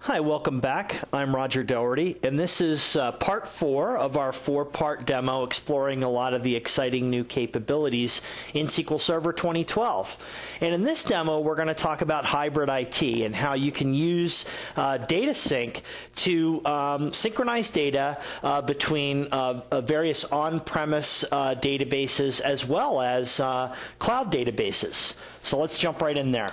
Hi, welcome back. I'm Roger Doherty, and this is part 4 of our 4-part demo exploring a lot of the exciting new capabilities in SQL Server 2012. And in this demo, we're going to talk about hybrid IT and how you can use data sync to synchronize data between various on-premise databases as well as cloud databases. So let's jump right in there.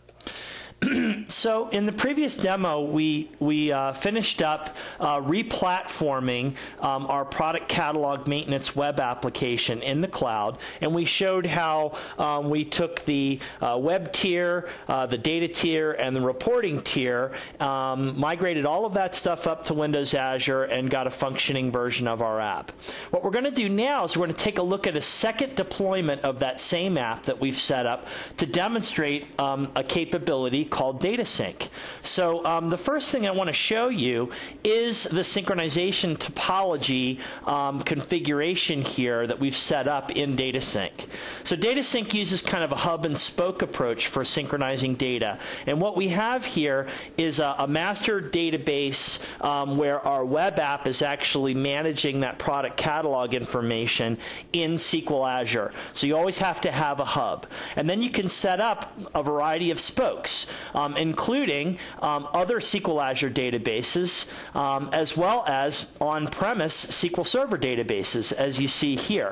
So in the previous demo, we finished up replatforming our product catalog maintenance web application in the cloud, and we showed how we took the web tier, the data tier, and the reporting tier, migrated all of that stuff up to Windows Azure, and got a functioning version of our app. What we're going to do now is we're going to take a look at a second deployment of that same app that we've set up to demonstrate a capability called data sync. So the first thing I want to show you is the synchronization topology configuration here that we've set up in data sync. So data sync uses kind of a hub and spoke approach for synchronizing data. And what we have here is a master database where our web app is actually managing that product catalog information in SQL Azure. So you always have to have a hub. And then you can set up a variety of spokes, including other SQL Azure databases, as well as on-premise SQL Server databases, as you see here.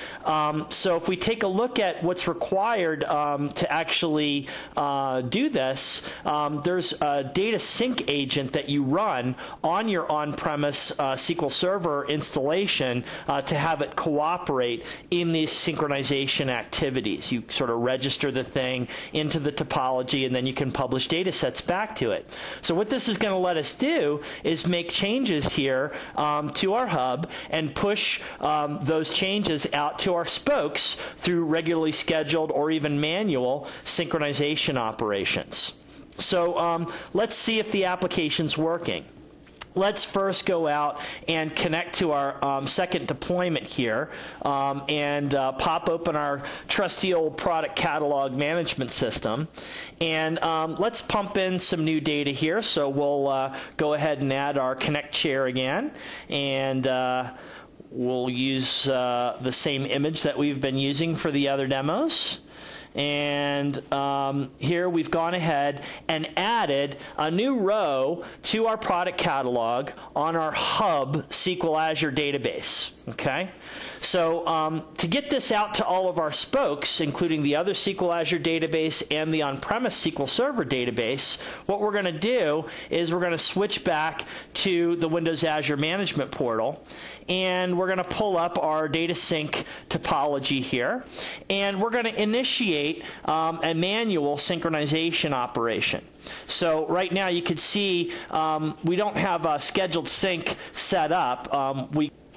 So if we take a look at what's required to actually do this, there's a data sync agent that you run on your on-premise SQL Server installation to have it cooperate in these synchronization activities. You sort of register the thing into the topology, and then you can publish data sets back to it. So what this is going to let us do is make changes here to our hub and push those changes out to our spokes through regularly scheduled or even manual synchronization operations. So let's see if the application's working. Let's first go out and connect to our second deployment here and pop open our trusty old product catalog management system. And let's pump in some new data here. So we'll go ahead and add our connect chair again. And we'll use the same image that we've been using for the other demos. And here we've gone ahead and added a new row to our product catalog on our hub SQL Azure database. Okay, so to get this out to all of our spokes, including the other SQL Azure database and the on-premise SQL Server database, what we're going to do is we're going to switch back to the Windows Azure Management Portal, and we're going to pull up our data sync topology here, and we're going to initiate a manual synchronization operation. So right now you can see we don't have a scheduled sync set up.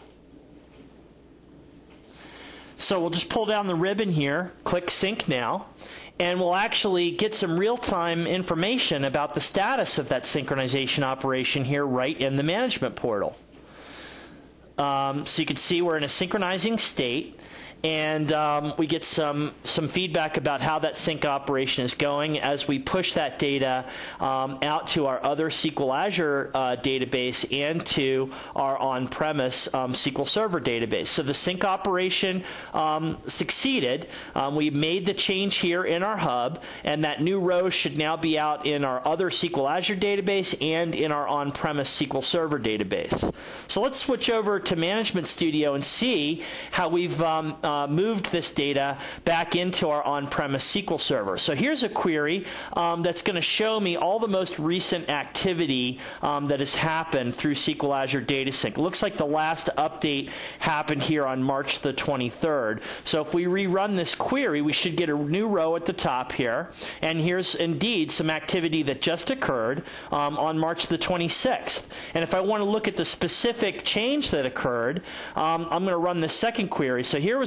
So we'll just pull down the ribbon here, click Sync Now, and we'll actually get some real-time information about the status of that synchronization operation here right in the management portal. So you can see we're in a synchronizing state, and we get some feedback about how that sync operation is going as we push that data out to our other SQL Azure database and to our on-premise SQL Server database. So the sync operation succeeded. We made the change here in our hub, and that new row should now be out in our other SQL Azure database and in our on-premise SQL Server database. So let's switch over to Management Studio and see how we've moved this data back into our on-premise SQL Server. So here's a query that's going to show me all the most recent activity that has happened through SQL Azure Data Sync. It looks like the last update happened here on March the 23rd. So if we rerun this query, we should get a new row at the top here. And here's indeed some activity that just occurred on March the 26th. And if I want to look at the specific change that occurred, I'm going to run the second query. So here was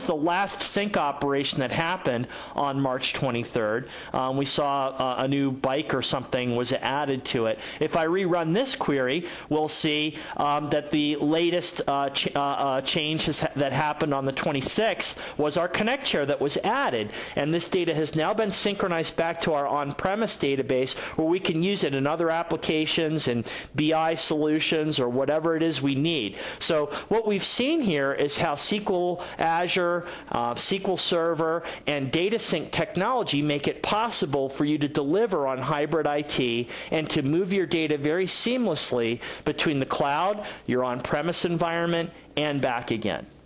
the last sync operation that happened on March 23rd. We saw a new bike or something was added to it. If I rerun this query, we'll see that the latest change that happened on the 26th was our Connect chair that was added. And this data has now been synchronized back to our on-premise database, where we can use it in other applications and BI solutions or whatever it is we need. So what we've seen here is how SQL Azure, SQL Server, and DataSync technology make it possible for you to deliver on hybrid IT and to move your data very seamlessly between the cloud, your on-premise environment, and back again.